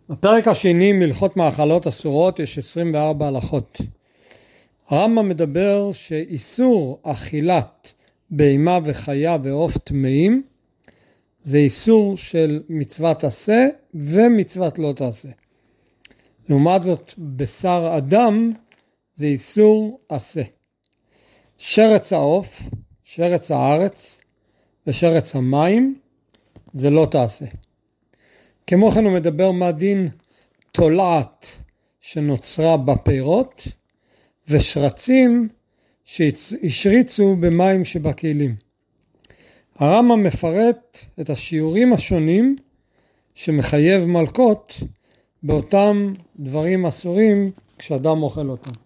בפרק השני מלכות מאכלות אסורות יש 24 הלכות. הרמב"ם מדבר שאיסור אכילת בהמה וחיה ועוף טמאים זה איסור של מצוות עשה ומצוות לא תעשה. לעומת זאת בשר אדם זה איסור עשה. שרץ העוף, שרץ הארץ ושרץ המים זה לא תעשה. כמו כן הוא מדבר מה דין תולעת שנוצרה בפירות ושרצים שהשריצו במים שבכלים. הרמב"ם מפרט את השיעורים השונים שמחייב מלכות באותם דברים אסורים כשאדם אוכל אותם.